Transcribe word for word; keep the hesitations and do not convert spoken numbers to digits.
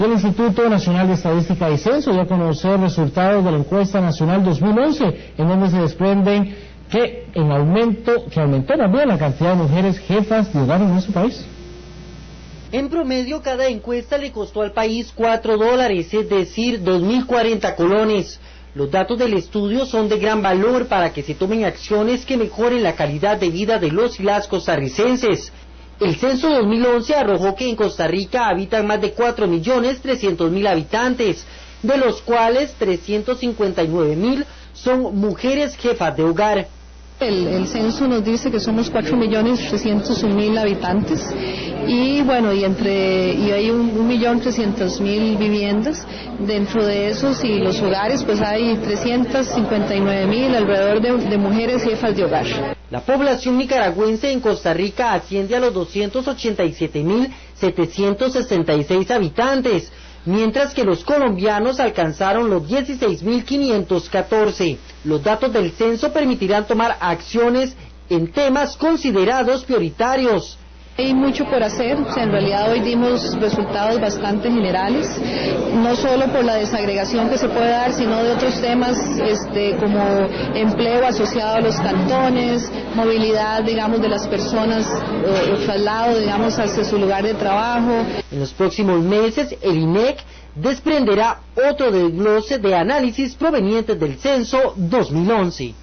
El Instituto Nacional de Estadística y Censo dio a conocer resultados de la encuesta nacional dos mil once, en donde se desprenden que en aumento, que aumentó también la cantidad de mujeres jefas de hogar en nuestro país. En promedio, cada encuesta le costó al país cuatro dólares, es decir, dos mil cuarenta colones. Los datos del estudio son de gran valor para que se tomen acciones que mejoren la calidad de vida de los y las costarricenses. El censo dos mil once arrojó que en Costa Rica habitan más de cuatro millones trescientos mil habitantes, de los cuales trescientos cincuenta y nueve mil son mujeres jefas de hogar. El, el censo nos dice que somos cuatro millones trescientos mil habitantes y bueno, y entre y hay un millón trescientos mil viviendas. Dentro de esos y los hogares pues hay trescientos cincuenta y nueve mil alrededor de, de mujeres jefas de hogar. La población nicaragüense en Costa Rica asciende a los doscientos ochenta y siete mil setecientos sesenta y seis habitantes, mientras que los colombianos alcanzaron los dieciséis mil quinientos catorce. Los datos del censo permitirán tomar acciones en temas considerados prioritarios. Hay mucho por hacer, o sea, en realidad hoy dimos resultados bastante generales, no solo por la desagregación que se puede dar, sino de otros temas este, como empleo asociado a los cantones, movilidad, digamos, de las personas, o, o traslado, digamos, hacia su lugar de trabajo. En los próximos meses, el I N E C desprenderá otro desglose de análisis provenientes del censo dos mil once.